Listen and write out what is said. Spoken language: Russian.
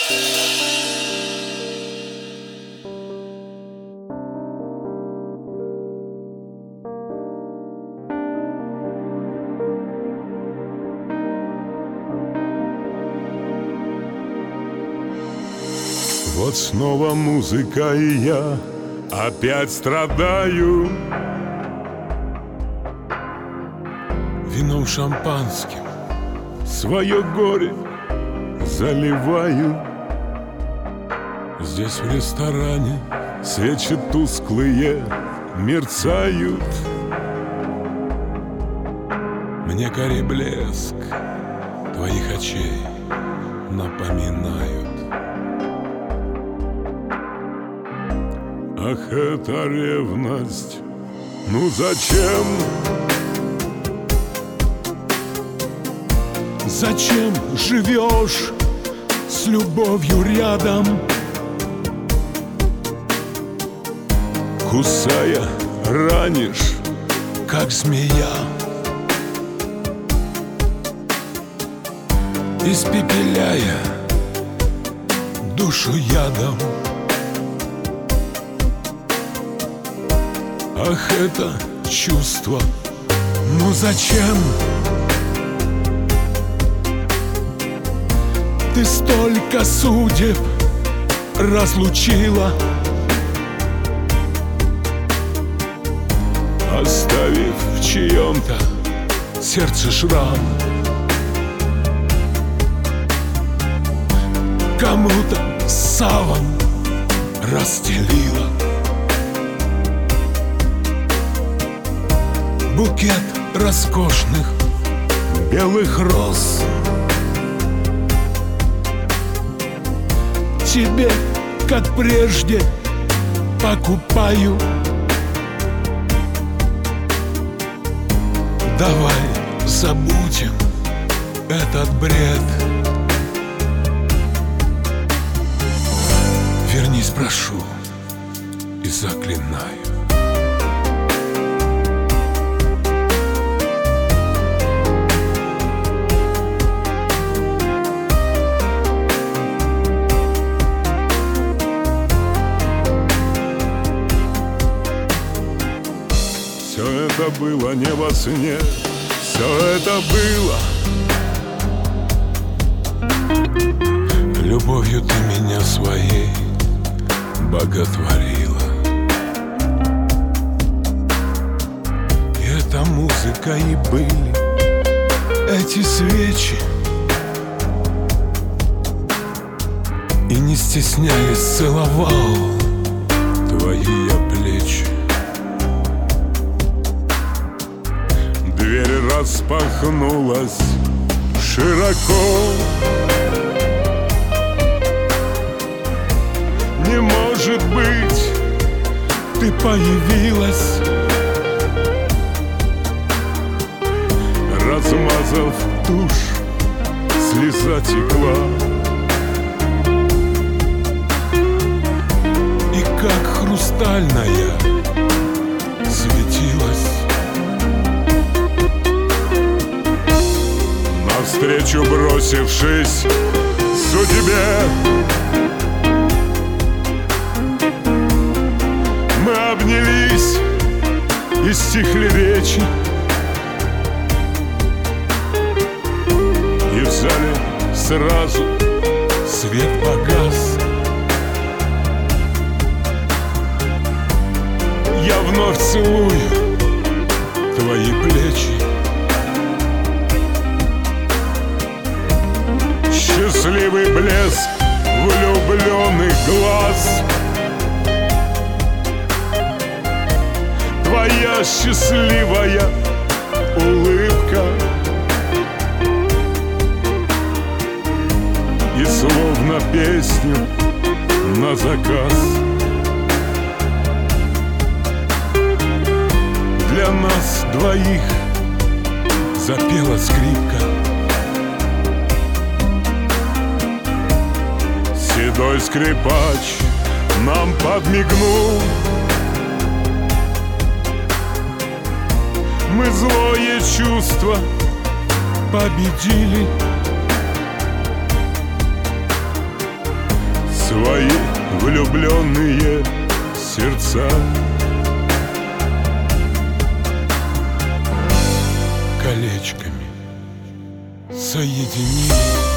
Вот снова музыка, и я опять страдаю. Вином шампанским свое горе заливаю. Здесь в ресторане свечи тусклые мерцают. Мне карий блеск твоих очей напоминают. Ах, эта ревность, ну зачем? Зачем живешь с любовью рядом? Кусая, ранишь, как змея. Испепеляя душу ядом. Ах, это чувство, ну зачем? Ты столько судеб разлучила, оставив в чьем-то сердце шрам. Кому-то саван расстелила. Букет роскошных белых роз. Тебе, как прежде, покупаю. Давай забудем этот бред. Вернись, прошу, и заклинаю. Все это было не во сне, все это было. Любовью ты меня своей боготворила. И эта музыка и были эти свечи. И не стесняясь целовал твои я плечи. Дверь распахнулась широко. Не может быть, ты появилась, размазав тушь, слеза текла. И как хрустальная светилась. Навстречу бросившись судьбе, мы обнялись и стихли речи. И в зале сразу свет погас. Я вновь целую твои плечи. Счастливый блеск влюбленных глаз. Твоя счастливая улыбка. И словно песню на заказ для нас двоих запела скрипка. Седой скрипач нам подмигнул. Мы злое чувство победили. свои влюбленные сердца. Колечками соединили